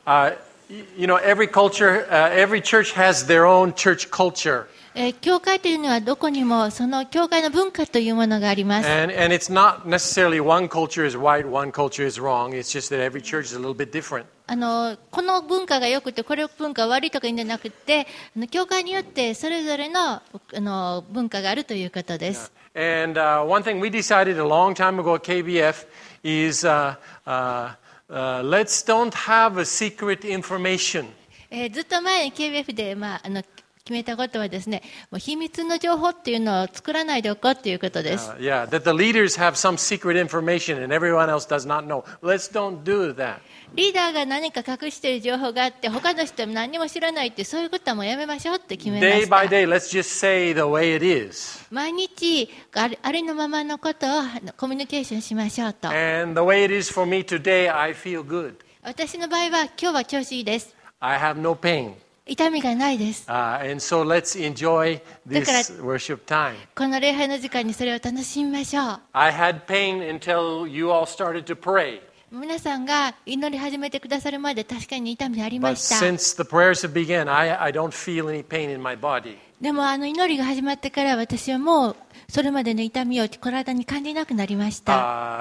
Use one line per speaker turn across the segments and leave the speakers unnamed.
Every culture, every church has their own church culture.
教会というのはどこにもその教会の文化というものがあります。
And it's not necessarily one culture is right, one culture is wrong. It's just that every church is a little bit different.
この文化が良くてこれ文化が悪いとかいいんじゃなくて、教会によってそれぞれの文化があるということです。
And one thing we decided a long time ago at KBF is let's don't have a secret information.
ずっと前に KBF で、決めたことはですね、もう秘密の情報っていうのを作らないでおこうということです。
Yeah, that the leaders have some secret information and everyone else does not know. Let's don't do that.
リーダーが何か隠している情報があって他の人も何も知らないってそういうことはもうやめましょうって決めました。
Day by day, let's just say the way it is.
毎日ありのままのことをコミュニケーションしましょうと。
And the way it is for me today, I feel good.
私の場合は今日は調子いいです。
I have no pain.
痛みがないです。
And so let's enjoy this worship time.
この礼拝の時間にそれを楽しみましょう。
I had pain until you all started to pray.
皆さんが祈り始めてくださるまで確かに痛みありま
But
した。
since the prayers have begun, I don't feel any pain in my body.
でも祈りが始まってから私はもうそれまでの痛みを体に感じなくなりました。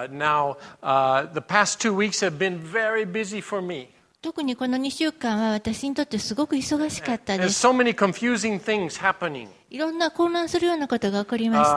Now, the past 2 weeks have been very busy for me.
特にこの2週間は私にとってすごく忙しかったで
There's
す。
so many confusing things happening.
いろんな混乱するようなことが起こりました。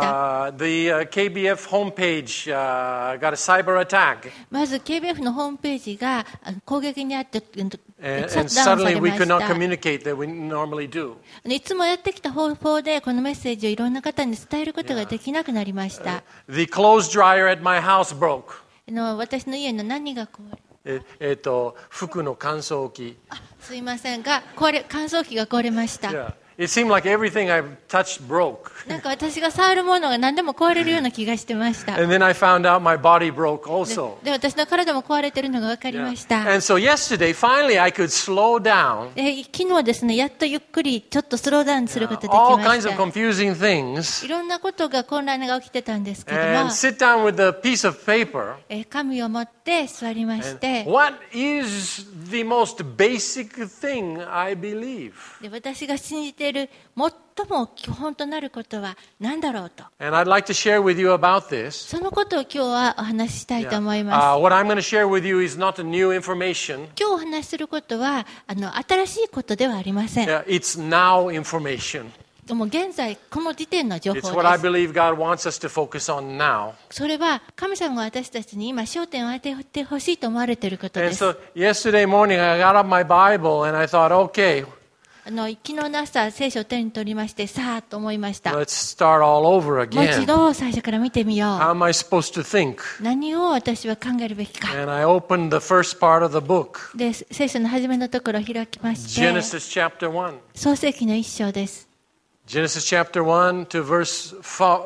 The KBF homepage got a cyber attack.
まず KBF のホームページが攻撃にあってシャ
And
ットダウンさ
suddenly
れ
we
ま
could not
した。
communicate that we normally do.
いつもやってきた方法でこのメッセージをいろんな方に伝えることができなくなりました。
The clothes dryer at my house broke.
私の家の何が壊れ
服の乾燥機。
すいませんが乾燥機が壊れました。
Yeah. It seemed like everything I touched broke.
なんか私が触るものが何でも壊れるような気がしてました。
And then I found out my body broke also.
で私の体も壊れてるのが分かりました。
And so yesterday, finally, I could slow down
昨日ですね、やっとゆっくりちょっとスローダウンすることでき
all
ま
kinds
し
of
た。
confusing things
いろんなことが混乱が起きてたんですけども、
and sit down with a piece of paper.
紙を持って座りまして、
What is the most basic thing I believe?
で私が信じている最も基本となることは何だろうと。
And I'd like to share with you about this.
そのことを今日はお話ししたいと思います。
What I'm going to share with you is not a new information.
今日お話しすることは新しいことではありません。
It's now information.
でも現在この時点の情報
It's what I
です。
believe God wants us to focus on now.
それは神様が私たちに今焦点を当ててほしいと思われていること
And
です。
so yesterday morning I got up my Bible and I thought, okay,
昨日の朝聖書を手に取りましてさあと思いました。
let's start all over
もう一
again.
度最初から見てみよ
How
う。
am I supposed to think?
何を私は考えるべきか。
And I opened the first part of the book,
で聖書の初めのところを開きまして、
Genesis chapter 1.
創世記の一章です。
Genesis chapter 1 to verse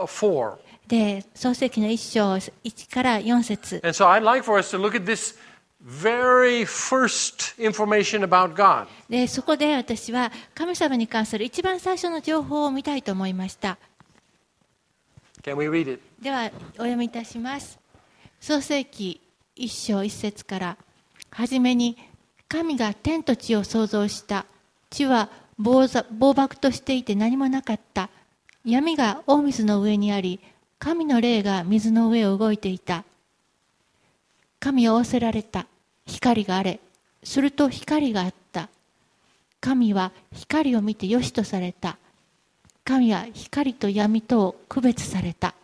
4.
で創世記の一章1から4節。
And so I'd like for us to look at this very first information about God.
でそこで私は神様に関する一番最初の情報を見たいと思いました。
Can we read it?
ではお読みいたします。創世記一章一節から。はじめに神が天と地を創造した。地は暴漠としていて何もなかった。闇が大水の上にあり、神の霊が水の上を動いていた。神を仰せられた。光があれ。すると光があった。神は光を見てよしとされた。神は光と闇とを区別された。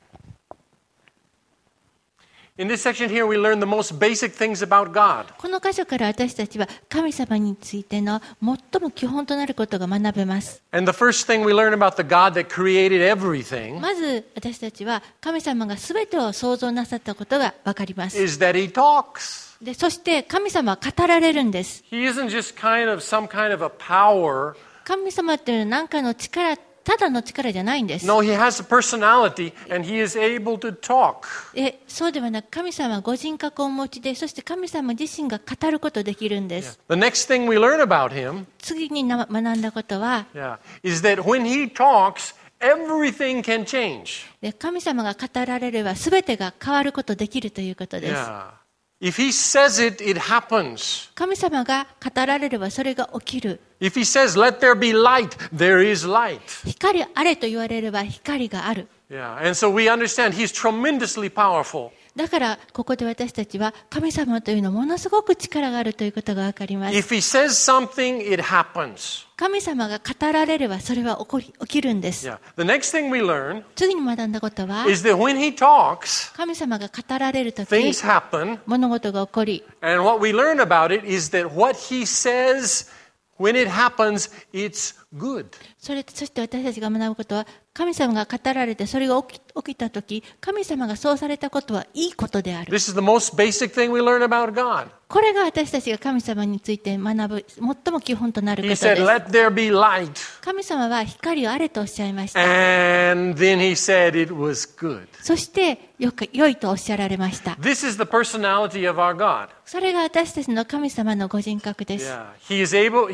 In this section here, we learn the most basic things about God.
この箇所から私たちは神様についての最も基本となることが学べます。
And the first thing we learn about the God that created everything
まず私たちは神様が全てを創造なさったことが分かります。
is that He talks.
でそして神様は語られるんです。
He isn't just some kind of a power.
神様っていうのは何かの力、ただの力じゃないんです。
No, He has a personality and He is able to talk.
そうではなく神様はご人格をお持ちで、そして神様自身が語ることできるんです。
The next thing we learn about Him
次に学んだことは、
is that when He talks, everything can change.
神様が語られれば全てが変わることできるということです。
If he says it, it happens.
神様が語られればそれが起きる。
If he says, let there be light, there is light.
光あれと言われれば光がある。
Yeah, and so we understand he's tremendously powerful.
だからここで私たちは神様というのはものすごく力があるということがわかります。
If he says something, it happens.
神様が語られればそれは起きるんです。
Yeah. The next thing we learn
次に学んだことは、
is that when he talks,
神様が語られるとき、
things happen.
物事が起こり、
And what we learn about it is that what he says, when it happens, it's good.
そして私たちが学ぶことは、神様が語られてそれが起きたとき、神様がそうされたことはいいことである。
This is the most basic thing we learn about God.
これが私たちが神様について学ぶ最も基本となるこ
He
とで
said,
す。
let there be light.
神様は光をあれとおっしゃいました。
And then he said it was good.
そして良いとおっしゃられました。
This is the personality of our God.
それが私たちの神様のご人格です。
Yeah. He is able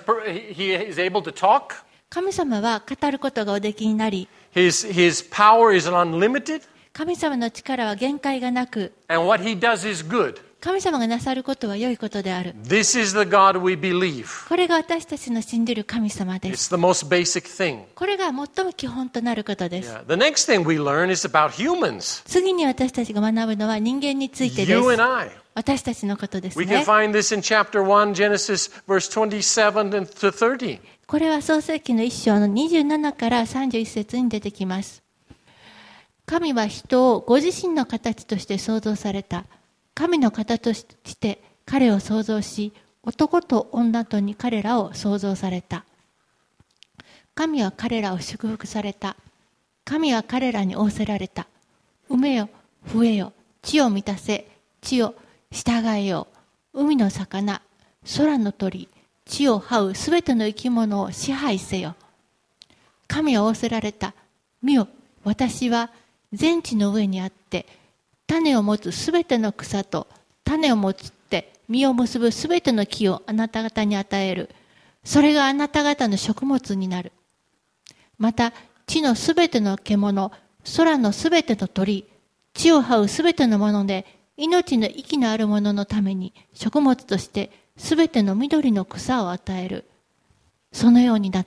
to talk.
神様は語ることがおできになり、
His power is unlimited.
神様の力は限界がなく、
And what he does is good.
神様がなさることは良いことである。
This is the God we believe.
これが私たちの信じる神様です。
It's the most basic thing.
これが最も基本となることです。
Yeah. The next thing we learn is about humans.
次に私たちが学ぶのは人間についてで
You
す。
and I.
私たちのことです
We can
ね。
find this in chapter 1, Genesis, verse 27 to 30.
これは創世記の1章の27から31節に出てきます。神は人をご自身の形として創造された。神の形として彼を創造し、男と女とに彼らを創造された。神は彼らを祝福された。神は彼らに仰せられた。産めよ、増えよ、地を満たせ、地を従えよう。海の魚、空の鳥、地を這うすべての生き物を支配せよ。神は仰せられた。見よ、私は全地の上にあって、種を持つすべての草と種を持って実を結ぶすべての木をあなた方に与える。それがあなた方の食物になる。また地のすべての獣、空のすべての鳥、地を這うすべてのもので命の息のあるもののために食物としてすべての緑の草を与える。そのようになった。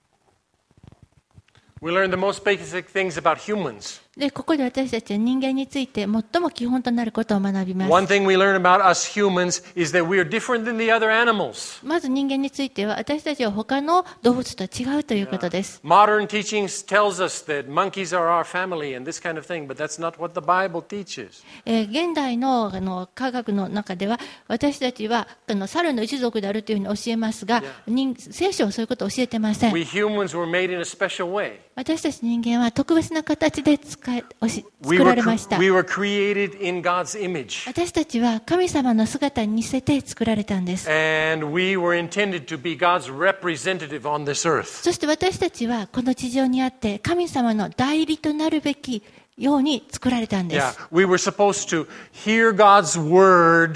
We learn the most basic things about humans.
で、ここで私たちは人間について最も基本となることを学びます。
One thing we learn about us humans is that we are different than the other animals.
まず人間については私たちは他の動物とは違うということです。
Modern teachings tells us that monkeys are our family and this kind of thing, but that's not what the Bible teaches.
現代の科学の中では私たちは猿の一族であるというふうに教えますが、聖書はそういうことを教えてません。
We humans were made in a special way.
私たち人間は特別な形で作られました。
We were created in God's image.
私たちは神様の姿に似せて作られたんです。
And we were intended to be God's representative on this earth.
そして私たちはこの地上にあって神様の代理となるべきように作られたんです。
Yeah, we were supposed to hear God's word,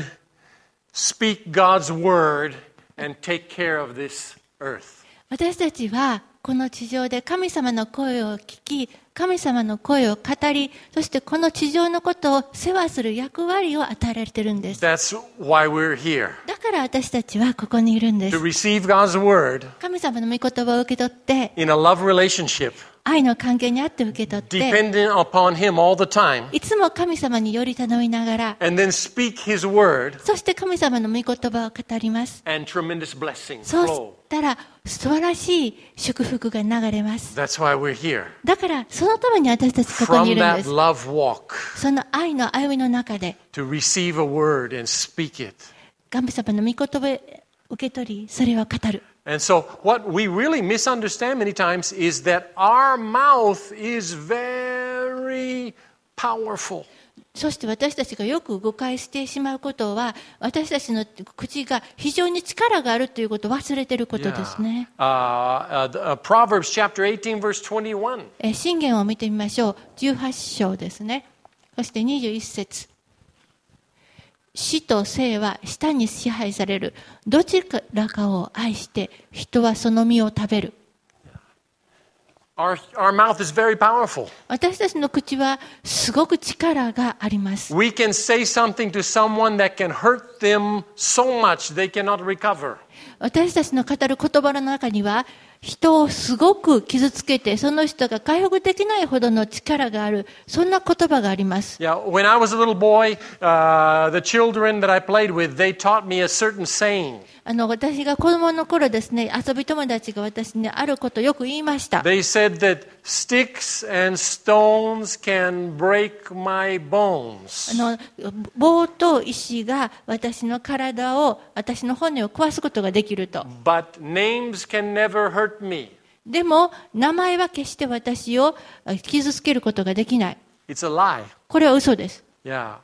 speak God's word, and take care of this earth.
私たちはこの地上で神様の声を聞き、神様の声を語り、そしてこの地上のことを世話する役割を与えられているんです。
That's why we're here.
だから私たちはここにいるんで
To
す。
receive God's word
神様の御言葉を受け取って、
in a love relationship,
愛の関係にあって受け取って、
dependent upon Him all the time,
いつも神様により頼みながら、
and then speak His word,
そして神様の御言葉を語ります。
and tremendous blessings
そうし
flow.
たら素晴らしい祝福が流れます。
That's why we're here.
だからそのために私たちここに
From
いるんで
that
す。
love walk,
その愛の歩みの中で、
to receive a word and speak it.
神様の御言葉を受け取り、それを語る。
And so, what we really misunderstand many times is that our mouth is very powerful.
そして私たちがよく誤解してしまうことは、私たちの口が非常に力があるということを忘れていることですね。
Proverbs chapter 18, verse 21.
箴言を見てみましょう。18章ですね。そして21節。死と生は舌に支配される。どちらかを愛して人はその実を食べる。
Our mouth is very powerful.
私たちの口はすごく力があります。
We can say something to someone that can hurt them so much they cannot recover.
私たちの語る言葉の中には、人をすごく傷つけて、その人が回復できないほどの力がある、そんな言葉があります。
Yeah, when I was a little boy, the children that I played with, they taught me a certain saying.
私が子供の頃ですね、遊び友達が私にあることをよく言いました。
They said that sticks and stones can break my bones.
棒と石が私の体を、私の骨を壊すことができると。
But names can never hurt me.
でも、名前は決して私を傷つけることができない。
It's a lie.
これは嘘です。
Yeah.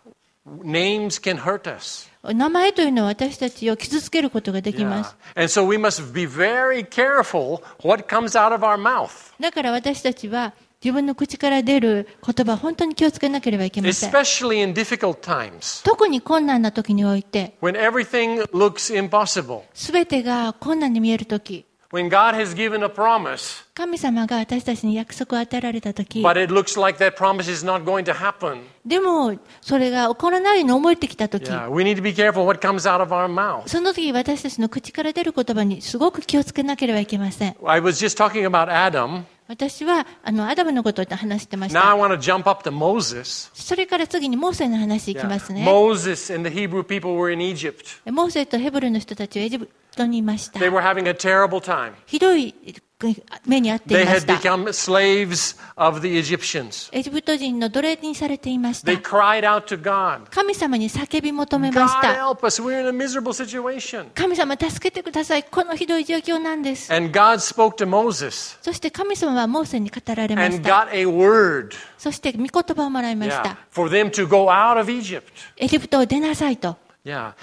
Names can hurt us.
名前というのは私たちを傷つけることができます。
And so we must be very careful what comes out of our mouth.
だから私たちは自分の口から出る言葉、本当に気をつけなければいけません。
Especially in difficult times.
特に困難な時において、
When everything looks impossible.
すべてが困難に見える時、
When God has given a promise,
神様が私たちに約束を与えられた時、
but it looks like that promise is not going to happen.
でもそれが起こらないように思えてきた時、
Yeah, we need to be careful what comes out of our mouth.
その時私たちの口から出る言葉にすごく気をつけなければいけません。
I was just talking about Adam.
私はアダムのことを話してまし
Now I
た。
want to jump up to Moses.
それから次にモーセの話いきますね。
Moses and the Hebrew people were in Egypt.
モーセとヘブルの人たちはエジプトにいました。
They were having a terrible time.
ひどい目に遭ってい
They
ま
had
した。
become slaves of the Egyptians.
エジプト人の奴隷にされていまし
They
た。
cried out to God.
神様に叫び求めまし
God
た。
help us. We're in a miserable situation.
神様助けてください。このひどい状況なんです。
And God spoke to Moses
そして神様はモーセに語られま
and
した。
got a word,
そして御言葉をもらいまし
yeah,
た。
for them to go out of Egypt.
エジプトを出なさいと。
Yeah.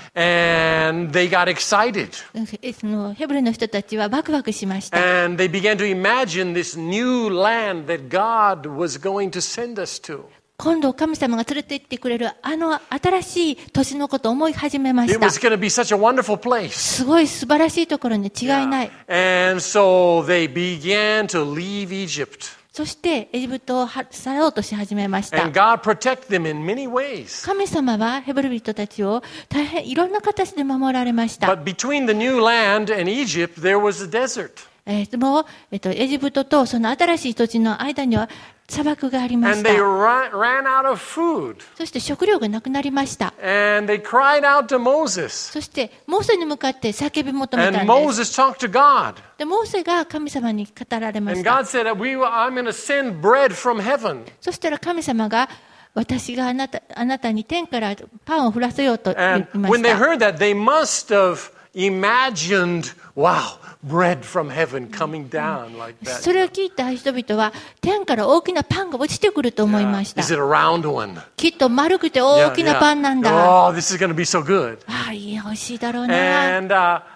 And they got excited.
そのヘブルの人たちはワクワクしました。
And they began to imagine this new land that God was going to send us to.
今度神様が連れて行ってくれる新しい土地のことを思い始めま
It
した。
was going to be such a wonderful place.
すごい素晴らしいところに違いない。
And so they began to leave Egypt.
そしてエジプトを去ろうとし始めました。
And God protected them in many ways.
神様はヘブル人たちを大変いろんな形で守られました。
But between the new land and Egypt, there was a desert.
でもエジプトとその新しい土地の間には砂漠がありまし
And they
た。
ran out of food.
そして食料がなくなりました。
And they cried out to Moses.
そしてモーセに向かって叫び求めた
And
んです。
Moses talked to God.
でモーセが神様に語られま
And
した。
God said, I'm going to send bread from heaven.
そしたら神様が私があなたに天からパンを降らせようと言
And
いま
when
し
they
た。
heard that, they must have imagined, wow, bread from heaven coming down like
そ
that.
れを聞いた人々は天から大きなパンが落ちてくると思いました。
Is it a round one?
きっと丸くて大きなパンなんだ。
Oh, this is going to be so good.
ああ、いい、美味しいだろうな。
And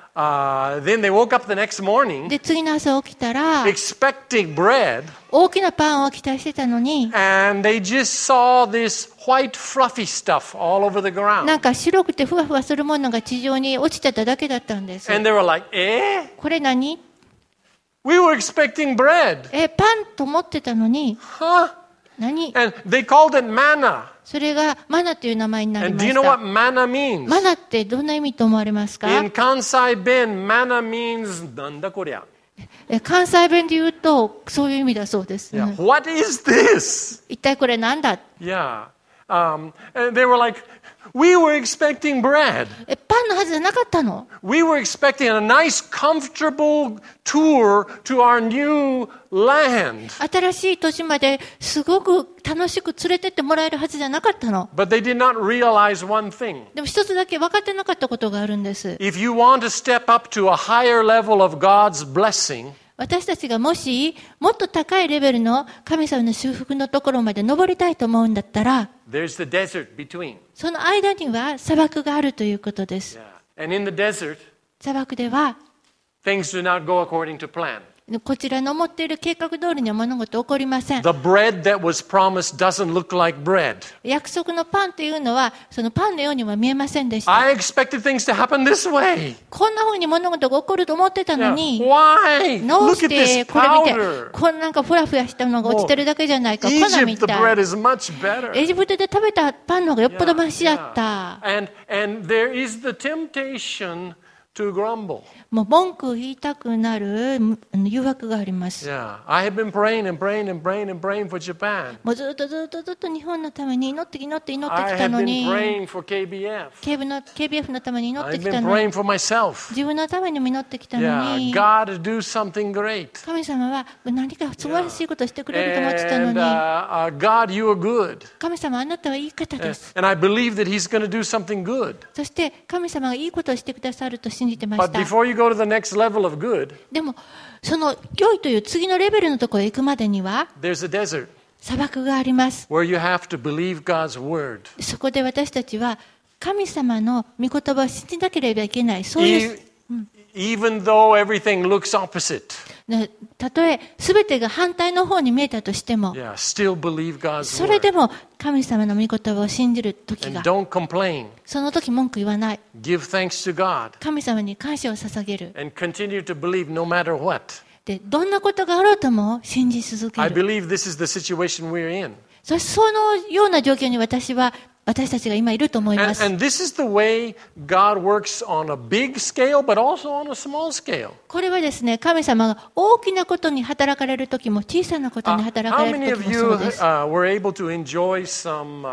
then they woke up the next morning
で、次の朝起きたら、
expecting bread,
大きなパンを期待してたのに、
and they just saw this white fluffy stuff all over the
な
ground.
んか白くてふわふわするものが地上に落ちてただけだったんです。
And they were like,
これ何？
We were expecting bread.
パンと思ってたのに、
Huh?
何？
And they called it manna.
それがマナという名前になり
And
ま
do you
し
know what
た。
manna means?
マナってどんな意味と思われますか？
In Kansai Ben, manna means なんだこりゃ。
関西弁で言うとそういう意味だそうです。
Yeah. What is this?
一体これなんだ？
Yeah. And they were like, we were expecting bread.
パンのはずじゃなかったの？
We were expecting a nice, comfortable tour to our new land.
新しい土地まですごく楽しく連れてってもらえるはずじゃなかったの。
But they did not realize one thing.
でも一つだけ分かってなかったことがあるんです。
If you want to step up to a higher level of God's blessing,
私たちがもしもっと高いレベルの神様の祝福のところまで登りたいと思うんだったら、
there's the desert between.
その間には砂漠があるということです。
Yeah. And in the desert,
砂漠では
things do not go according to plan.
こちらの思っている計画通りには物事起こりません。
The bread that was promised doesn't look like bread.
約束のパンというのはそのパンのようには見えませんでした。
I expected things to happen this way.
こんな風に物事が起こると思ってたの
Yeah.
に、
Why?
どう
Look
し
at
て
this
これ見て
powder.
こんなんかふらふらしたのが落ちてるだけじゃないか、粉み
Egypt, the
た
bread
い。
is much better.
エジプトで食べたパンの方がよっぽどマシだっ
Yeah,
た。
yeah. And there is the temptation to grumble.
もう文句を言いたくなる誘惑があります。
Yeah, I have been praying and praying and praying and praying for Japan.
もうずっと日本のために祈ってき
I
た
have
の
been
に、
praying for KBF.
KBF のために祈って
I've
きた
been
のに、
praying for myself.
自分のためにも祈ってきたの
Yeah,
に、
God do something great.
神様は何か素晴らしいことをしてくれると思ってたの
And
に、
God, you are good.
神様あなたはいい方です。
And I believe that He's going to do something good.
そして神様がいいことをしてくださると信じてまし
But
た。
before you go to the next level of good,
でもその良いという次のレベルのところへ行くまでには
there's a desert
砂漠があります。
where you have to believe God's word.
そこで私たちは神様の御言葉を信じなければいけない。そういう
Even though everything looks opposite,
たとえ全てが反対の方に見えたとしても、
yeah, still believe God's
それ
word.
でも神様の御言葉を信じる時
And
が、
don't complain.
その時文句言わない。
Give thanks to God
神様に感謝を捧げる。
and continue to believe no matter what.
で、どんなことがあろうとも信じ続け
I
る。
believe this is the situation we're in.
そのような状況に私たちが今いると思います。
And this is the way God works on a big scale, but also on a small scale.
これはですね、神様が大きなことに働かれる時も小さなことに働か
How
れ
many
る
of
時も
you
そうです。
were able to enjoy some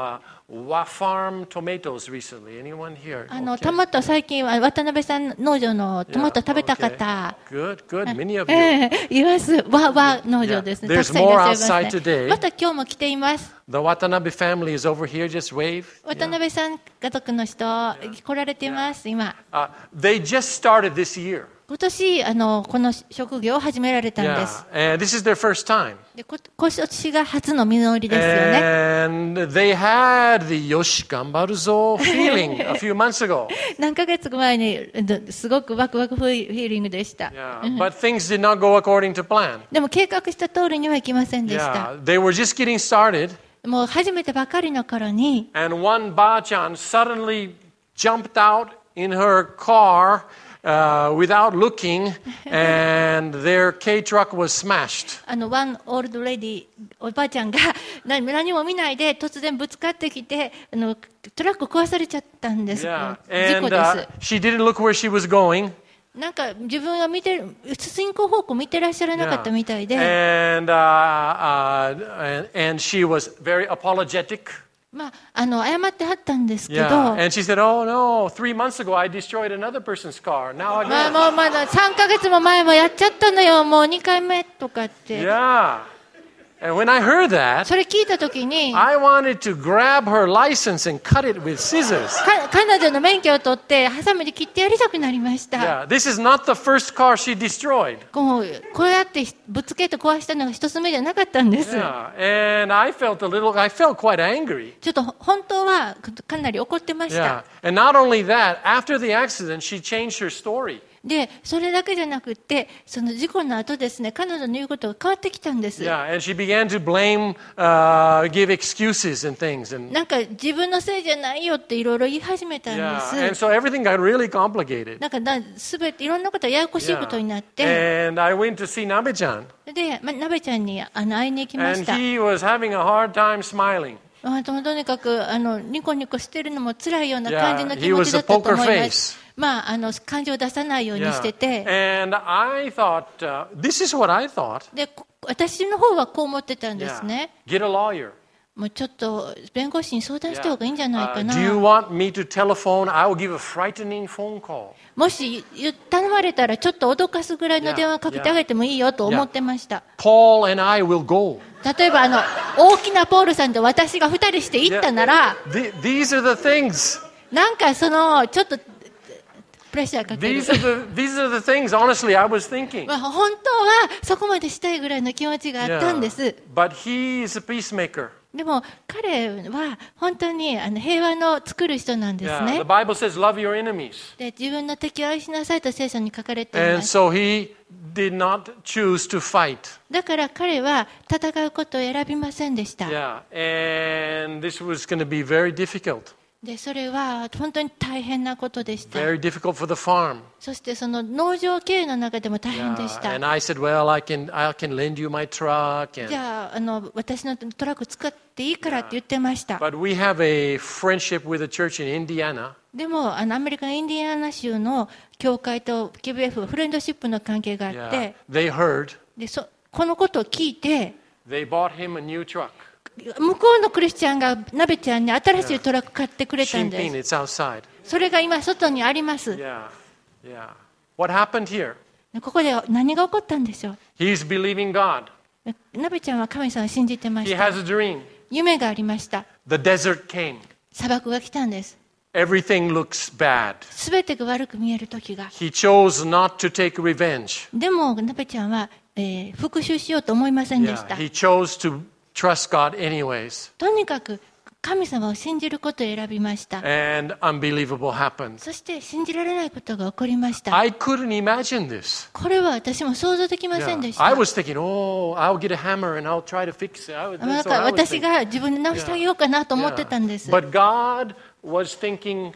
farm tomatoes recently? Anyone here?
トマト最近は渡辺さん農場のトマト食べた方、
Good, good. Many of you.
います。わ農場ですね。
Yeah.
たくさんいらっしゃい
There's more
ます
outside today.
ね。また今日も来ています。
The Watanabe family is over here. Just wave.
渡辺さん家族の人来られています。今
They just started this year.
今年この職業を始められたんで
Yeah,
す。
and this is their first time.
で今年が初の実りですよね。
And they had the Yoshi Gambaruzo feeling a few months ago.
何ヶ月前にすごくワクワクフィーリングでした。
Yeah, but things did not go according to plan.
でも計画した通りにはいきませんでした。
Yeah, they were just getting started,
もう始めたばかりの頃に、
and one Ba-chan suddenly jumped out in her car without looking, and their K-truck was smashed.
ワンオールドレディおばあちゃんが何も見ないで突然ぶつかってきてトラック壊されちゃったんです。
Yeah,
事故
and
です。
she didn't look where she was going.
なんか自分が見てる進行方向見てらっしゃらなかったみたいで、
And she was very apologetic.
まあ謝ってはったんですけど、
Yeah, and she said, "Oh no! 3 months ago, I destroyed another person's car. Now
まあ
again."
もうまだ3ヶ月も前もやっちゃったのよ、もう2回目とかって。
Yeah. And when I heard that,
それ聞いたときに、
I wanted to grab her license and cut it with scissors.
彼女の免許を取ってハサミで切ってやりたくなりました。
Yeah, this is not the first car she destroyed.
こうやってぶつけて壊したのが一つ目じゃなかったんです。
Yeah, and I felt quite angry.
ちょっと本当はかなり怒ってまし
Yeah,
た。
and not only that, after the accident, she changed her story.
で、それだけじゃなくて、その事故の後ですね、彼女の言うことが変わってきたんです。
Yeah, and she began to blame, give excuses and things. And
なんか自分のせいじゃないよっていろいろ言い始めたん
yeah,
で
and
す。
so everything got really complicated.
なんかすべていろんなことがややこしいことになって、
And I went to see Nabe-chan,
で、なべちゃんに会いに行きま
and
した。
he was having a hard time smiling.
とにかくニコニコしてるのも辛いような感じの
Yeah,
気
he
持
was
ちだ
a
ったと思い
poker
ま
face.
す。まあ感情を出さないようにしてて、
Yeah. And I thought, this is what I thought.
で私の方はこう思ってたんです
Yeah.
ね。
Get a lawyer.
もうちょっと弁護士に相談した方がいいんじゃないか
Do
な。
you want me to telephone? I will give a frightening phone call.
もし頼まれたらちょっと脅かすぐらいの電話をかけてあげてもいいよと思ってました。
Paul and I will go.
例えば大きなポールさんと私が2人して行ったなら、
These are the things.
なんかちょっとプレッシャーかける。
These are the things, honestly, I was thinking.
まあ本当はそこまでしたいぐらいの気持ちがあったんです。
But he is a peacemaker.
でも彼は本当に平和の作る人なんです
Yeah,
ね
the。Bible says, love your enemies.
で、自分の敵を愛しなさいと聖書に書かれてい
And
ます。
so he did not choose to fight.
だから彼は戦うことを選びませんでした。
Yeah, and this was going to be very difficult.
で、それは本当に大変なことでした。
Very difficult for the farm.
そしてその農場経営の中でも大変でし
Yeah,
た。
and I said, well, I can lend you my truck.
じ
And,
ゃあ、私のトラック使っていいからって言ってました。
but we have a friendship with a church in Indiana.
でもアメリカのインディアナ州の教会と KBF はフレンドシップの関係があっ
Yeah,
て、
they heard.
でこのことを聞いて、
They bought him a new truck.
向こうのクリスチャンがナベちゃんに新しいトラック買ってくれたん
Shinpin,
です。
it's outside.
それが今外にあります。
Yeah, yeah. What happened here?
でここで何が起こったんでしょう。
He's believing God.
ナベちゃんは神様を信じてま
He
した。
has a dream.
夢がありました。
The desert came.
砂漠が来たんです。
Everything looks bad.
すべてが悪く見える時が。
He chose not to take revenge.
でもナベちゃんは、復讐しようと思いませんでし
Yeah,
た。
he chose to trust God anyways.
とにかく神様を信じることを選びました。
And unbelievable happened.
そして信じられないことが起こりました。
I couldn't imagine this.
これは私も想像できませんで
Yeah.
した。
I was thinking, oh, I'll get a hammer and I'll try to fix it.
なん
That's
か
what I was
私
thinking.
が自分で直してあげようかなと思ってたんです。
But God was thinking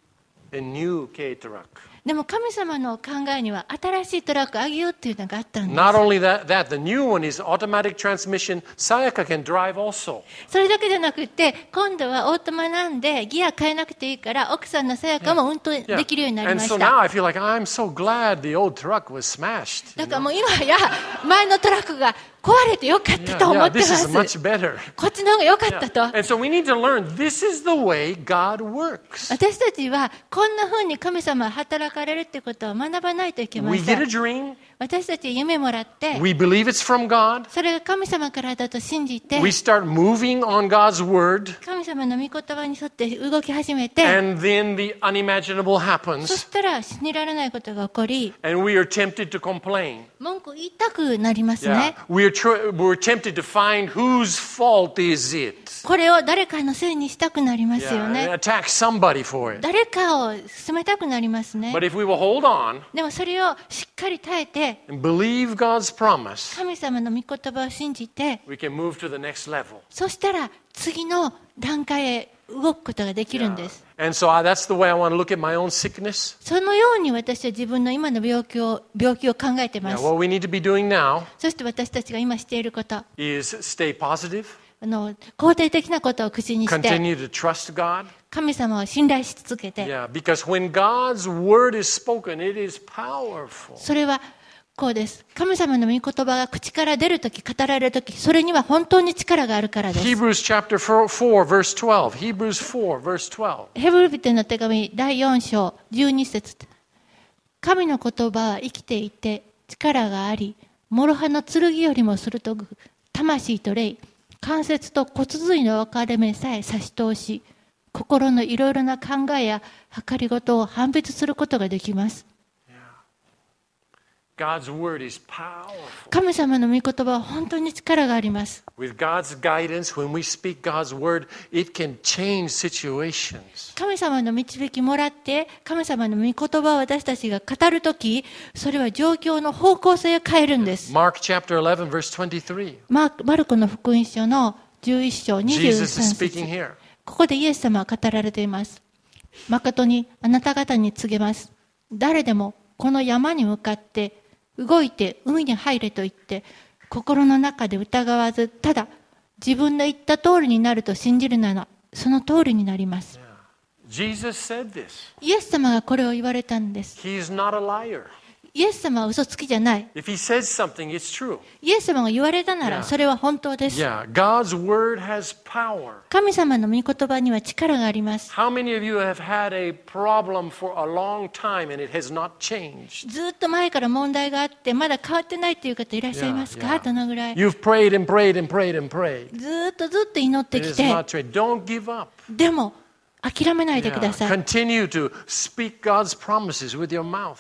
a new K truck.
でも神様の考えには新しいトラックあげようっていうのがあったんです。
Not only that, the new one is automatic transmission. Sayaka can drive also.
それだけじゃなくて、今度はオートマなんでギア変えなくていいから奥さんのさやかも運転
Yeah.
できるようになり
And
ま
so
し
now
た。
I feel like I'm so glad the old truck was smashed.
だからもう今や前のトラックが壊れてよかったと思
Yeah,
ってま
this is
す。
much better.
こっちの方が良かっ
Yeah.
たと。
And so we need to learn this is the way God works.
私たちはこんな風に神様は働かれるってことを学ばないといけま
We
せ
get a
ん。
dream.
私たち夢もらって、
We believe it's from God.
それが神様からだと信じて、
We start moving on God's word.
神様の御言葉に沿って動き始めて、
And then the unimaginable
そ
happens.
したら信じられないことが起こり、
And we are tempted to complain.
文句言いたくなります
Yeah.
ね。
We're tempted to find whose fault is it.
これを誰かのせいにしたくなりますよ
Yeah.
ね。
Attack somebody for it.
誰かを責めたくなりますね。
But if we will hold on
でもそれをしっかり耐えて、
and believe God's promise,
神様の御言葉を信じて、
we can move to the next level.
そしたら次の段階へ動くことができるんです。
And so that's the way I want to look at my own sickness.
そのように私は自分の今の病気を考えてま
Now,
す。
what we need to be doing now
そして私たちが今していること、
is stay positive,
肯定的なことを口にして
continue to trust God.
神様を信頼し続けて、
Yeah, because when God's word is spoken, it is powerful.
それはこうです。神様の御言葉が口から出るとき、語られるとき、それには本当に力があるからです。
Hebrews chapter 4, verse 12. Hebrews 4, verse 12.
ヘブル人の手紙第4章12節。神の言葉は生きていて力があり、諸刃の剣よりも鋭く、魂と霊、関節と骨髄の分かれ目さえ差し通し、心のいろいろな考えや計りごとを判別することができます。
God's word is powerful.
神様の御言葉は本当に力があります。
With God's guidance, when we speak God's word, it can change situations.
神様の導きもらって、神様の御言葉を私たちが語るとき、それは状況の方向性を変えるんです。
Mark chapter 11, verse 23.
マルコの福音書の11章
Jesus is
23
speaking
節。
here.
ここでイエス様は語られています。誠にあなた方に告げます。誰でもこの山に向かって動いて海に入れと言って、心の中で疑わず、ただ自分の言った通りになると信じるなら、その通りになります。
Jesus said this.
イエス様がこれを言われたんです。
He's not a liar.
イエス様は嘘つきじゃない。
If he says something, it's true.
イエス様が言われたなら、それは本当です。
Yeah, God's word has power.
神様の御言葉には力があります。
How many of you have had a problem for a long time and it has not changed?
ずっと前から問題があって、まだ変わってないという方いらっしゃいますか？
Yeah, yeah.
どのぐらい？
You've prayed and prayed and prayed and prayed.
ずっと祈って
It
き
is
て、
not changed. Don't give up.
でも諦めないでくだ
Yeah.
さい。
Continue to speak God's promises with your mouth.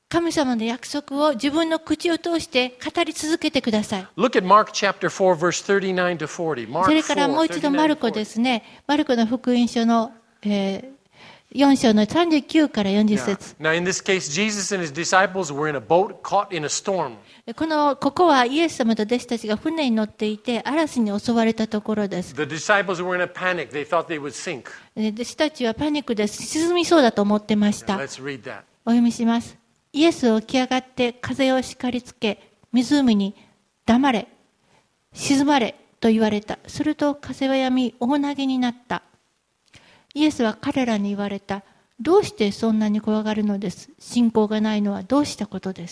神様の約束を自分の口を通して語り続けてください。
Look at Mark chapter 4, verse 39 to 40. Mark
それからもう一度マルコですね。マルコの福音書の、4章の39から40
Yeah.
節。
Now, in this case, Jesus and his disciples were in a boat caught in a storm.
ここはイエス様と弟子たちが船に乗っていて嵐に襲われたところです。
The disciples were in a panic. They thought they would sink.
弟子たちはパニックで沈みそうだと思ってました。
Let's read that.
お読みします。イエス起き上がって風を叱りつけ、湖に黙れ、沈まれと言われた。すると風は止み、大なぎになった。イエスは彼らに言われた。どうしてそんなに怖がるのです。信仰がないのはどうしたことです。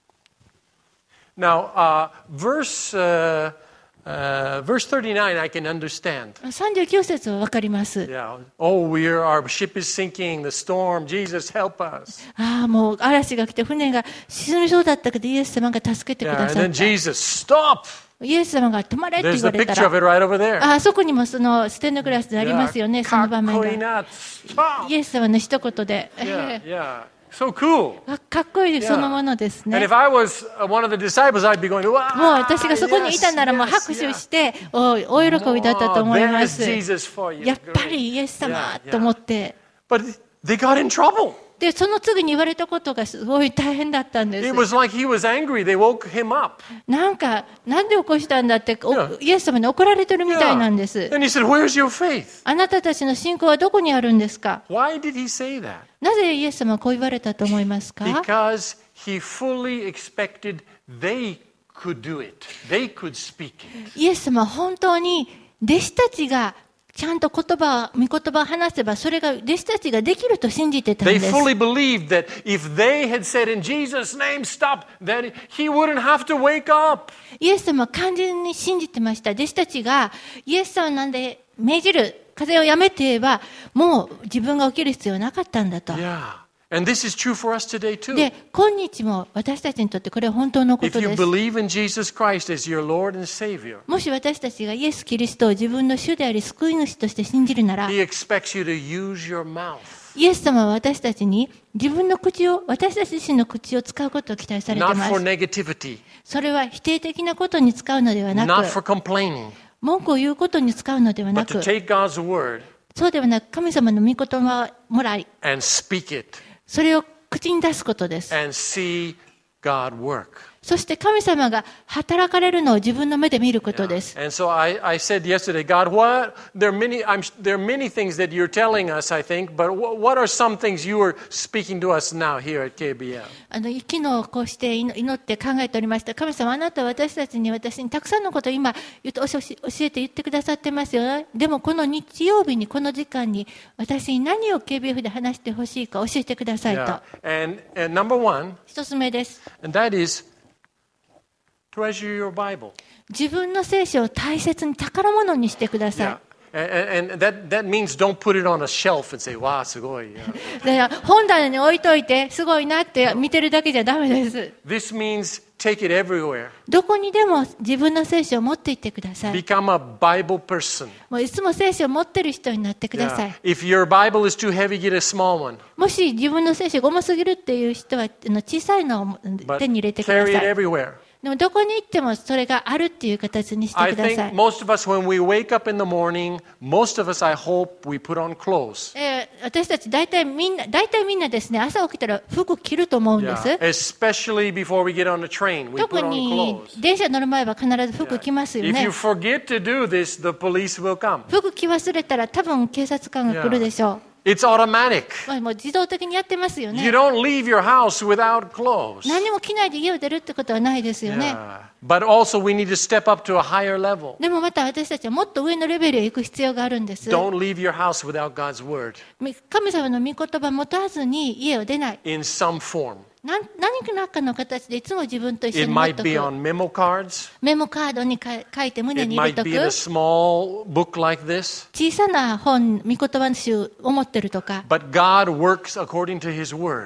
Now, verse 39, I can understand.
39節は分かります。
Yeah. Oh, our ship is sinking, the storm. Jesus, help us.
もう嵐が来て船が沈みそうだったけどイエス様が助けてく
Yeah.
だ
And
さっ
then
た。
Jesus, stop.
イエス様が止まれって
There's
言わ
the
れた
picture of
ら、
it right over there.
そこにもそのステンドグラスでありますよね、その場面が。
Stop.
イエス様の一言で、
Yeah, yeah. So cool.
かっこいいそのものです
And
ね。
if I was one of the disciples, I'd be going,
もう私がそこにいたならもう拍手して大喜びだったと思いま
There's
す。
Jesus for you.
やっぱりイエス様と思って。
But they got in trouble.
で、その次に言われたことがすごい大変だったんで
It
す。
was like he was angry. They woke him up.
なんで起こしたんだって、
Yeah.
イエス様に怒られてるみたいなんです。
And he said, where's your faith?
あなたたちの信仰はどこにあるんですか。
Why did he say that?
なぜイエス様はこう言われたと思いますか。
Because he fully expected they could do it. They could speak it.
イエス様は本当に弟子たちがちゃんと御言葉を話せばそれが弟子たちができると信じてたん
They
です。
fully believed that if they had said in Jesus' name, stop, then he wouldn't have to wake up.
イエス様は完全に信じてました。弟子たちがイエス様なんで命じる風をやめて言えばもう自分が起きる必要はなかったんだと。
Yeah. And this is true for us today too.
で、今日も私たちにとってこれは本当のこ
If
と
you
です。
believe in Jesus Christ as your Lord and Savior,
もし私たちがイエス・キリストを自分の主であり救い主として信じるなら、
he expects you to use your mouth.
イエス様は私たちに自分の口を、私たち自身の口を使うことを期待されてい
Not
ま
for
す。
negativity,
それは否定的なことに使うのではな
not for
く、
complaining,
文句を言うことに使うのではな
but to
く、
take God's word
そうではなく神様の御言葉をもらい、
and speak it
それを口に出すことです。
and see God work.
そして神様が働かれるのを自分の目で見ることです。
And so I said yesterday, God, there are many things that you're telling us, I think, but what are some things you are speaking to us now here at KBL?
昨日こうして祈って考えておりました。神様、あなたは私にたくさんのことを今教えて言ってくださってますよ。でもこの日曜日にこの時間に私に何を KBF で話してほしいか教えてくださいと。
Yeah. And number one,
一つ目です。
and that is treasure your Bible.
自分の聖書を大切に宝物にしてください。
Yeah. And that means don't put it on a shelf and say, wow, すごい.
だから本棚に置いといてすごいなって見てるだけじゃダメです。
This means take it everywhere.
どこにでも自分の聖書を持って行ってください。
Become a Bible person.
もういつも聖書を持ってる人になってくださ
Yeah.
い。
If your Bible is too heavy, get a small one.
もし自分の聖書が重すぎるっていう人は小さいのを
But
手に入れてくだ
carry
さ
it
い。
everywhere.
でもどこに行ってもそれがあるっていう形にして
I
くださ
think
い。
most of us, when we wake up in the morning, most of us, I hope, we put on clothes.
私たち大体みんなですね、朝起きたら服着ると思うんで
Yeah.
す。
Especially before we get on the train, we
特
put on
に
clothes.
電車乗る前は必ず服着ますよ
If
ね
you。forget to do this, the police will come.
服着忘れたら多分警察官が来るでしょ
It's automatic.
う。もう自動的にやってますよ
You
ね。
don't leave your house without clothes.
何も着ないで家を出るってことはないですよね。
Yeah. But also, we need to step up to a higher level.
でもまた私たちはもっと上のレベルへ行く必要があるんです。
Don't leave your house without God's word
神様の御言葉を持たずに家を出ない。
in some form.
何かの形でいつも自分と一緒
It
に持っ
might
と
be
く。
on memo cards.
メモカードに書いて胸
It
に入れ
might
と
be in a
く。
small book like this.
小さな本、御言葉集を持ってるとか。
But God works according to His word.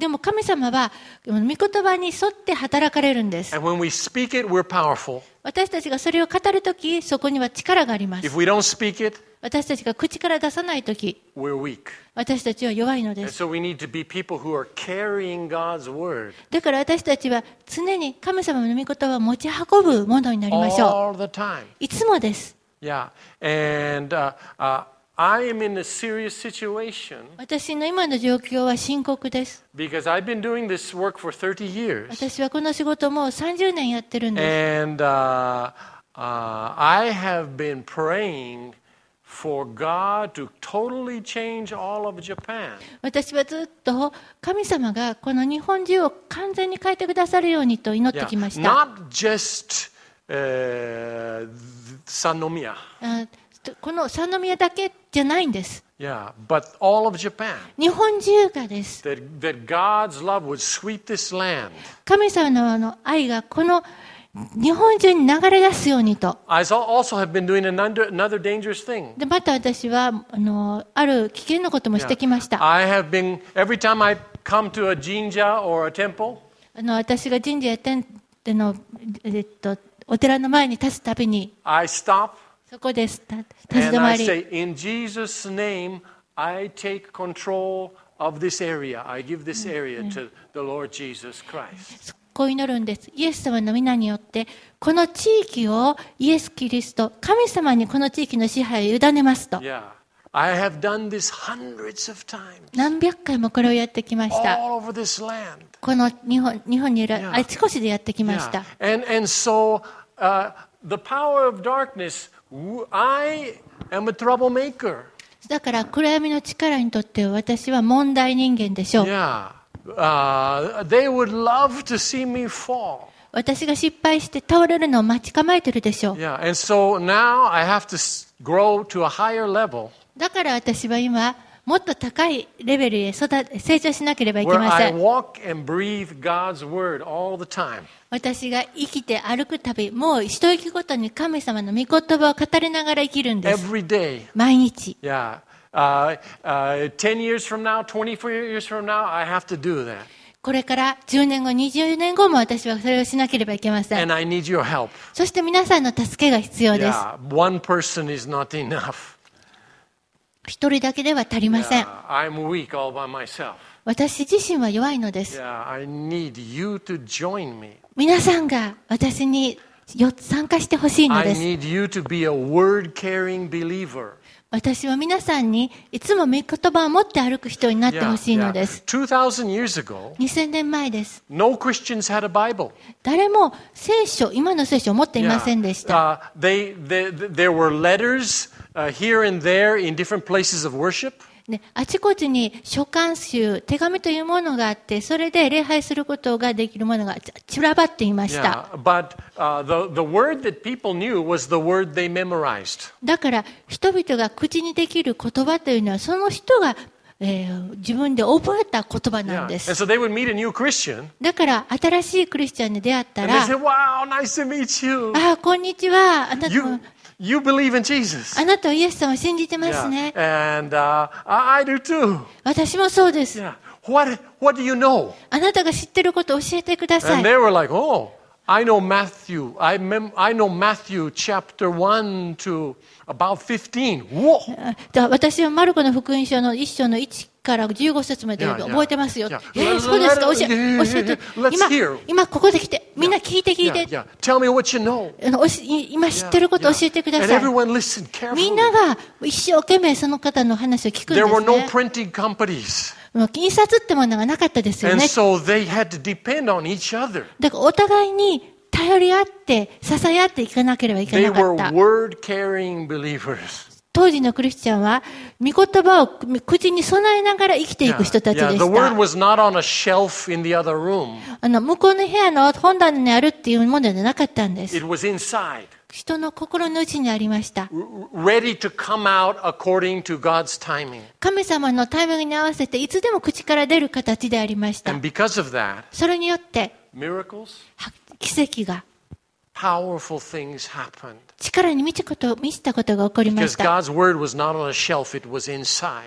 でも神様は御言葉に沿って働かれるんです。
And when we speak it, we're powerful.
私たちがそれを語るとき、そこには力があります。
If we don't speak it,
私たちが口から出さないとき、
we're weak.
私たちは弱いの
And
です。
so we need to be people who are carrying God's word
だから私たちは常に神様の御言葉を持ち運ぶものになりましょ
all the time.
う。いつもです。
Yeah. And I am in a serious situation
私の今の状況は深刻です。
because I've been doing this work for 30 years.
私はこの仕事をもう30年やってるんです。
And I have been praying for God to totally change all of Japan.
私はずっと神様がこの日本中を完全に変えてくださるようにと祈ってきました。
Not just Sanomiya.
この三宮だけじゃないんです。
Yeah, but all of Japan.
日本中がです。
That God's love would sweep this land.
神様の愛がこの日本中に流れ出すようにと。
I also have been doing another dangerous thing.
でまた私はある危険なこともしてきました。
I have been, every time I come to a jinja or a temple,
私が神社やお寺の前に立つたびに、
I stop
そこで立ち
and
止ま
I
り、
say, in Jesus' name, I take control of this area. I give this area to the Lord Jesus Christ.
こう祈るんです。イエス様の皆によって、この地域をイエス・キリスト、神様にこの地域の支配を委ねますと。
Yeah. I have done this hundreds of times.
何百回もこれをやってきました。
All over this land.
この日本にいるあちこちでやってきました。
And so the power of darkness, I am a troublemaker.
だから暗闇の力にとって私は問題人間でしょう。
Yeah. They would love to see me fall.
私が失敗して倒れるのを待ち構えてるでしょう。
Yeah. And so now I have to grow to a higher level
だから私は今もっと高いレベルへ成長しなければいけ
where
ませ
I
ん。
walk and breathe God's word all the time.
私が生きて歩くたび、もう一息ごとに神様の御言葉を語りながら生きるんです。
Every day.
毎日。
Yeah. 10 years from now, 24 years from now, I have to do that.
これから10年後、20年後も私はそれをしなければいけません。
And I need your help.
そして皆さんの助けが必要です。
Yeah. One person is not enough.
一人だけでは足りません。
Yeah. I'm weak all by myself.
私自身は弱いのです。
Yeah. I need you to join me.
皆さんが私に参加してほしいの
I
です。
need you to be a word-carrying believer.
私は皆さんにいつも御言葉を持って歩く人になってほしいのです。
2,000 years ago,
2000年前です。
no Christians had a Bible.
誰も今の聖書を持っていませんでした。
There were letters here and there in different places of worship.
あちこちに書簡集、手紙というものがあって、それで礼拝することができるものが散らばっていました。
But the word that people knew was the word they memorized.
だから人々が口にできる言葉というのはその人が、自分で覚えた言葉なんで
And
す。
so they would meet a new Christian.
だから新しいクリスチャンに出会った
And they
ら、
said, wow, nice to meet you.
ああ、こんにちは。
You believe in Jesus.
あなたはイエス様を信じてますね。
And I do too.
私もそうです。
Yeah. What do you know?
あなたが知ってることを教えてくださ
And
い。
they were like, oh, I know Matthew. I know Matthew chapter 1 to about 15. Whoa.
私はマルコの福音書の1章の1から15節まで覚えてますよ。そうですか、教えて。今ここで来て、みんな聞いて。
Yeah. Tell me what you know.
今知ってることを教えてくだ
And
さい。
everyone listened carefully.
みんなが一生懸命その方の話を聞くんで
There
す
were no
ね。
printing companies.
もう印刷ってものがなかったですよ
And
ね。
so they had to depend on each other.
だからお互いに頼り合って支え合っていかなければいけ
They
なか
were
った。
word-carrying believers.
当時のクリスチャンは御言葉を口に備えながら生きていく人たちで
Yeah,
し
the word
た。
was not on a shelf in the other room.
向こうの部屋の本棚にあるっていうものじゃなかったんです。
It was inside,
人の心の内にありました。
ready to come out according to God's timing.
神様のタイミングに合わせていつでも口から出る形でありました。
And because of that,
それによって
miracles,
奇跡が
powerful things happened.
力に満ちたことが起こりま
Because
した。
God's word was not on a shelf, it was inside.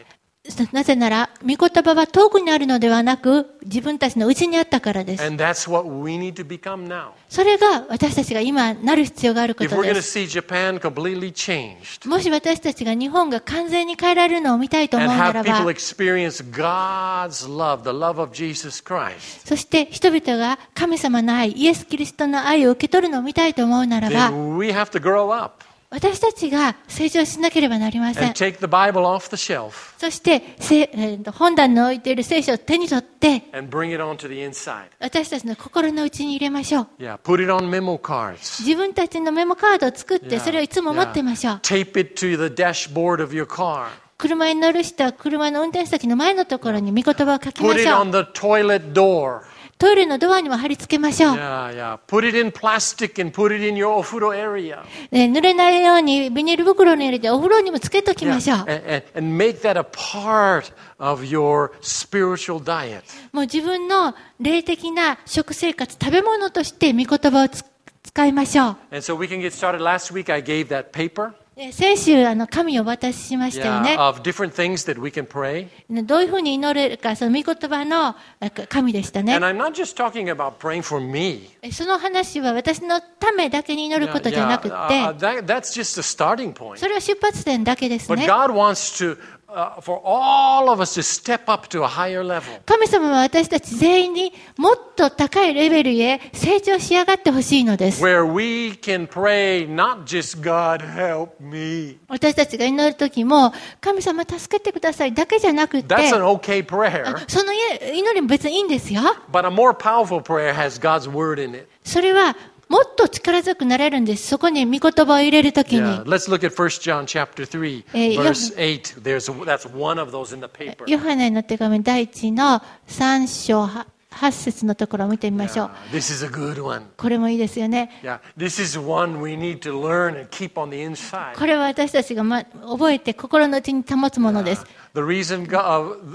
なぜなら、御言葉は遠くにあるのではなく、自分たちのうちにあったからです。
And that's what we need to become now.
それが私たちが今なる必要があるこ
If
と
we're going
で
to
す。
see Japan completely changed
もし私たちが日本が完全に変えられるのを見たいと思
and
うな
have
ら
people
ば、
experience God's love, the love of Jesus Christ,
そして人々が神様の愛、イエス・キリストの愛を受け取るのを見たいと思うならば、
then we have to grow up
私たちが成長しなければなりません
and。take the Bible off the shelf
そして本棚に置いている聖書を手に取って、
and bring it onto the inside.
私たちの心の内に入れましょう。
Yeah, put it on memo cards.
自分たちのメモカードを作って、
Yeah,
それをいつも持ってましょう。
Tape it to the dashboard of your car.
車に乗る人は車の運転席の前のところに御言葉を書きま
Put it
しょ
on
う。
the toilet door.
トイレのドアにも貼り付けましょう。
Yeah. Put it in plastic and put it in your ofuro area.
濡れないようにビニール袋に入れてお風呂にもつけときましょう。
And make that a part of your spiritual diet.
もう自分の霊的な食生活、食べ物として御言葉を使いましょう。
And so we can get started. Last week I gave that paper
先週紙をお渡ししましたよね。
of different things that we can pray.
どういうふうに祈れるか、その御言葉の紙でしたね
And。I'm not just talking about praying for me.
その話は私のためだけに祈ることじゃなくて、
that's just a starting point.
それは出発点だけです
But
ね。
God wants for all of us to step up to a higher level.
神様は私たち全員にもっと高いレベルへ成長し上がってほしいのです。
Where we can pray not just God help me.
私たちが祈るときも、神様助けてくださいだけじゃなくて、
That's an okay prayer.
その祈りも別にいいんですよ。
But a more powerful prayer has God's word in it.
それはもっと力強くなれるんです。そこに御言葉を入れるときに。
Yeah. Let's look at 1 John chapter 3, verse 8. That's one of those in the paper.
ヨハネの手紙第1の3章8節のところを見てみましょう。
This is a good one.
これもいいですよね。
Yeah, this is one we need to learn and keep on the inside.
これは私たちが覚えて心の内に保つものです。
The reason the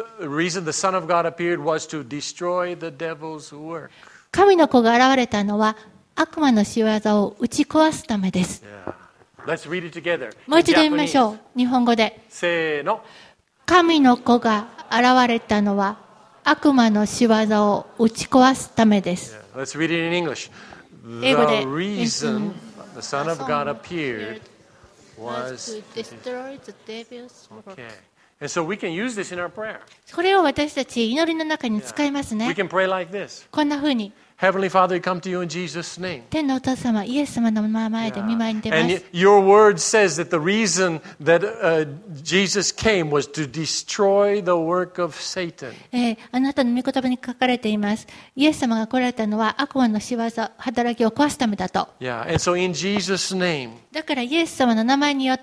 Son of God appeared was to destroy the devil's work.
神の子が現れたのは悪魔の仕業を打ち壊すためです。
Yeah. Let's read it together.
もう一度読みましょ
In Japanese.
う。日本語で。
せーの。
神の子が現れたのは悪魔の仕業を打ち壊すためです。
Yeah. Let's read it in English.
英語
The
で
reason the Son of God appeared was... Okay. And so we can use this in our prayer.
これを私たち祈りの中に使います
We
ね。
can pray like this.
こんな風に。
Heavenly Father, we come to you in Jesus' name.
天のお父様、イエス様の名前で見舞いに出ま
And
す。
your word says that the reason that Jesus came was to destroy the work of Satan.
あなたの御言葉に書かれています。イエス様が来られたのは悪魔の仕業、働きを壊すためだと。
Yeah, and so in Jesus' name,
だからイエス様の名前によって、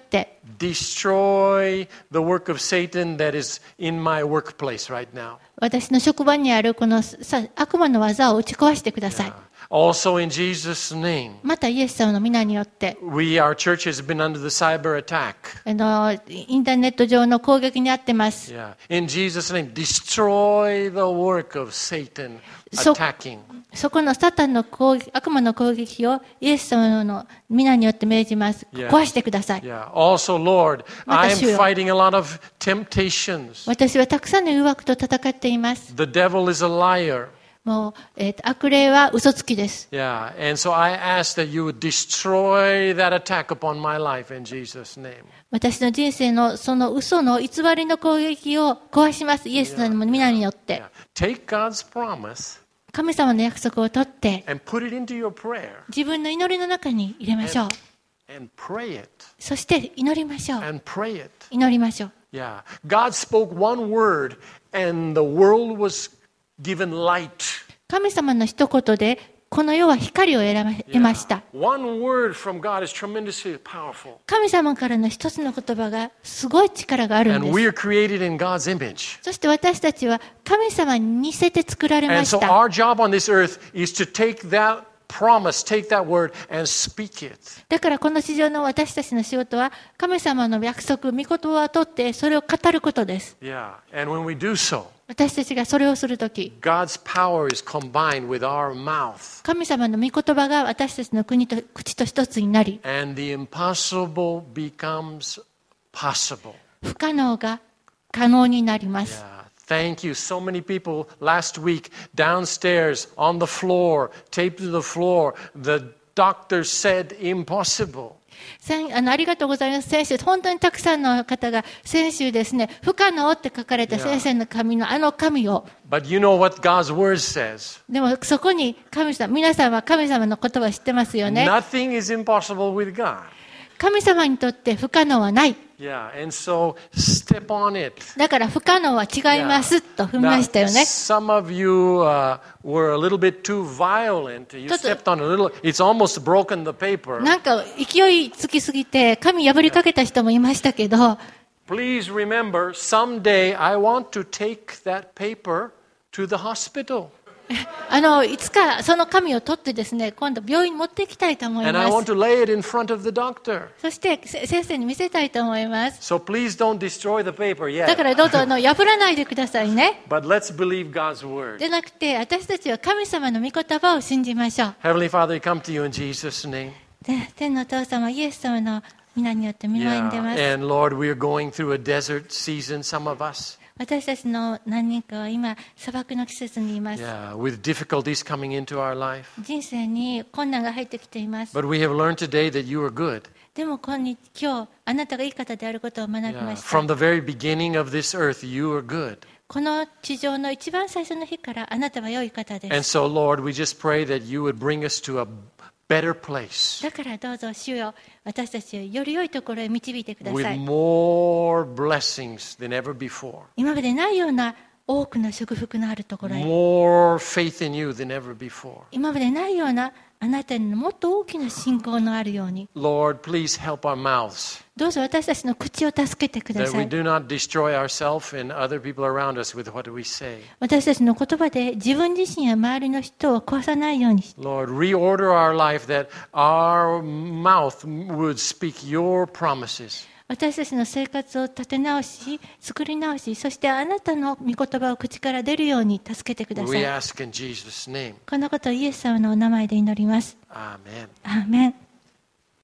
destroy the work of Satan that is in my workplace right now.
私の職場にあるこの悪魔の技を打ち壊してください。
Also in Jesus' name,
またイエス様の皆によって、
our church has been under the cyber attack.
インターネット上の攻撃にあってます。
Yeah, in Jesus' name, destroy the work of Satan attacking.
そこのサタンの悪魔の攻撃をイエス様の皆によって命じます。
Yeah.
壊してください。
Yeah. Also, Lord,
また主よ。
I'm fighting a lot of temptations.
私はたくさんの誘惑と戦っています。
The devil is a liar.
もう、悪霊は嘘つきです。
Yeah, and so I ask that you would destroy that attack upon my life in Jesus' name.
私の人生のその嘘の偽りの攻撃を壊します。イエス様の皆によって。
Yeah. Take God's promise
神様の約束を取って、
and put it into your prayer
自分の祈りの中に入れましょう。
and pray it
そして祈りましょう。
and pray it.
祈りましょう。
Yeah, God spoke one word and the world was given light.
神様の一言で、この世は光を得ました。
One word from God is tremendously powerful.
神様からの一つの言葉がすごい力があるん
And
で
we
す。
are created in God's image.
そして私たちは神様に似せて作られま
And
し
so
た。
our job on this earth is to take that promise, take that word and speak it.
だからこの地上の私たちの仕事は神様の約束、御言葉を取ってそれを語ることです。
Yeah, and when we do so,
私たちがそれをするとき、
God's power is combined with our mouth.
神様の御言葉が私たちの口と一つになり、
And the impossible becomes possible.
不可能が可能になります。
Yeah. Thank you. So many people last week downstairs on the floor, taped to the floor. The doctor said impossible.
ありがとうございます。先週、本当にたくさんの方が先週ですね、不可能って書かれた先生の紙の紙を。
But you know what God's word says.
でもそこに皆さんは神様の言葉を知ってますよね。
Nothing is impossible with God.
神様にとって不可能はない。
Yeah, and so step on it.
だから不可能は違いますと踏みま
Now,
したよね。
some of you were a little bit too violent. You stepped on a little, it's almost broken the paper.
なんか勢いつきすぎて紙破りかけた人もいましたけど、
Please remember, someday I want to take that paper to the hospital.
いつかその紙を取ってですね、今度病院に持っていきたいと思い
And I
ま
want
す。
to lay it in front of the doctor.
そして先生に見せたいと思います。
So please don't destroy the paper
だ
yet.
からどうぞ破らないでくださいね。
But let's believe God's word.
でなくて、私たちは神様の御言葉を信じましょう。
Heavenly Father, we come to you in Jesus' name.
で天のお父様、イエス様の皆によって見舞いに出ます。
And Lord, we are going through a desert season, some of us.
私たちの何人かは今、砂漠の季節にいます。
Yeah, with difficulties coming into our life.
人生に困難が入ってきています。
But we have learned today that you are good.
でも今日、あなたがいい方であることを学び
Yeah.
ました。
From the very beginning of this earth, you are good.
この地上の一番最初の日からあなたは良い方で
And
す。
so, Lord, we just pray that you would bring us to a better place
だからどうぞ主よ、私たちをより良いところへ導いてくだ
with
さい。
more blessings than ever before,
今までないような多くの祝福のあるところへ、
more faith in you than ever before.
今までないようなあなたにもっと大きな信仰のあるように、
Lord, please help our mouths
どうぞ私たちの口を助けてくだ
that
さ
we
い。
do not destroy ourselves and other people around us with what we say.
私たちの言葉で自分自身や周りの人を壊さないように、
Lord, reorder our life that our mouth would speak your promises.
私たちの生活を立て直し、作り直し、そしてあなたの御言葉を口から出るように助けてくださ
We
い。
ask in Jesus' name.
このことをイエス様のお名前で祈ります。
Amen.
アーメン。